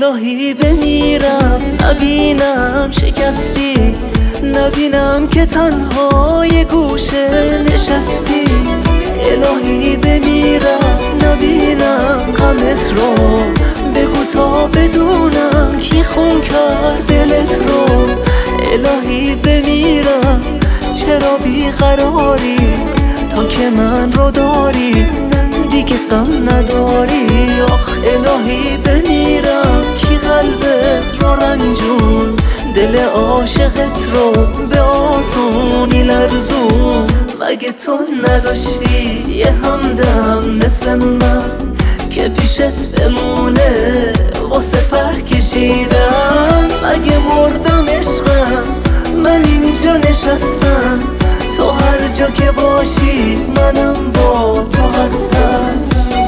الهی بمیرم نبینم شکستی، نبینم که تنها یه گوشه نشستی. الهی بمیرم نبینم غمت رو، بگو تا بدونم کی خون کرد دلت رو. الهی بمیرم چرا بیقراری، تا که من رو داری دیگه غم نداری. آخ الهی بمیرم کی قلبت رو رنجون، دل عاشقت رو به آسونی لرزون. مگه تو نداشتی یه همدم مثل من که پیشت بمونه واسه پر کشیدن؟ مگه مردم عشقم من اینجا نشستم، تو هر جا که باشی منم با تو هستم.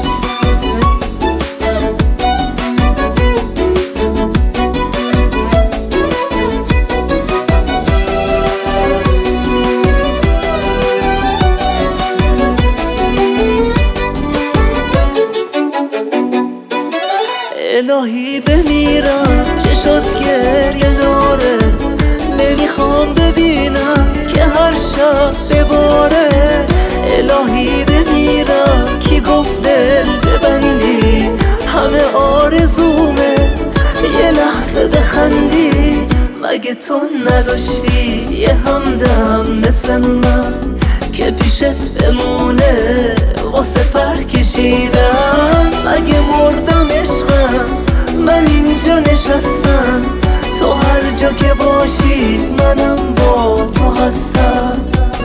الهی بمیرم چشات گریه داره، نمیخوام ببینم که هر شب بباره. الهی بمیرم کی گفت دل ببندی، همه آرزومه یه لحظه بخندی. مگه تو نداشتی یه همدم مثل من که پیشت بمونه واسه پر کشیدن؟ مگه مردم عشقم من اینجا نشستم، تو هر جا که باشی منم با تو هستم.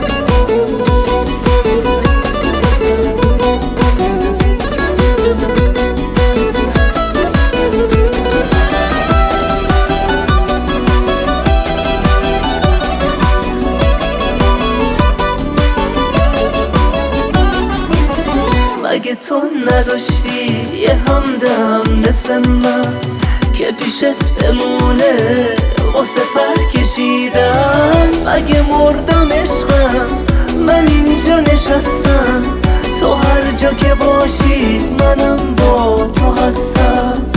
مگه تو نداشتی یه همدم مثل من که پیشت بمونه واسه پر کشیدن؟ مگه مردم عشقم من اینجا نشستم، تو هر جا که باشی منم با تو هستم.